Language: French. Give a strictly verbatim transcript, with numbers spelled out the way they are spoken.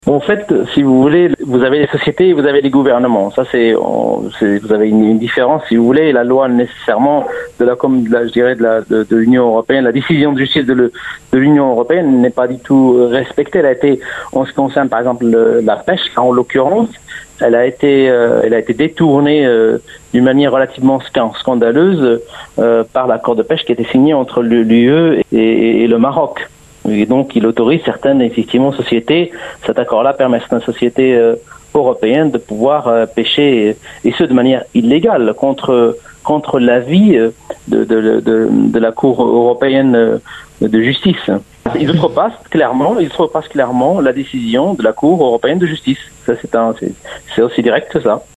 En fait, si vous voulez, vous avez les sociétés et vous avez les gouvernements. Ça, c'est, on, c'est vous avez une, une différence, si vous voulez. La loi nécessairement de la, comme de la, je dirais de la, de, de l'Union européenne, la décision de justice de, le, de l'Union européenne n'est pas du tout respectée. Elle a été, en ce qui concerne par exemple le, la pêche, en l'occurrence, elle a été, euh, elle a été détournée euh, d'une manière relativement scandaleuse euh, par l'accord de pêche qui a été signé entre l'U E et, et, et le Maroc. Et donc, il autorise certaines, effectivement, sociétés, cet accord-là permet à certaines sociétés euh, européennes de pouvoir euh, pêcher, et, et ce, de manière illégale, contre, contre l'avis euh, de, de, de, de la Cour européenne euh, de justice. Ils outrepassent clairement, ils outrepassent clairement la décision de la Cour européenne de justice. Ça, c'est un, c'est, c'est aussi direct que ça.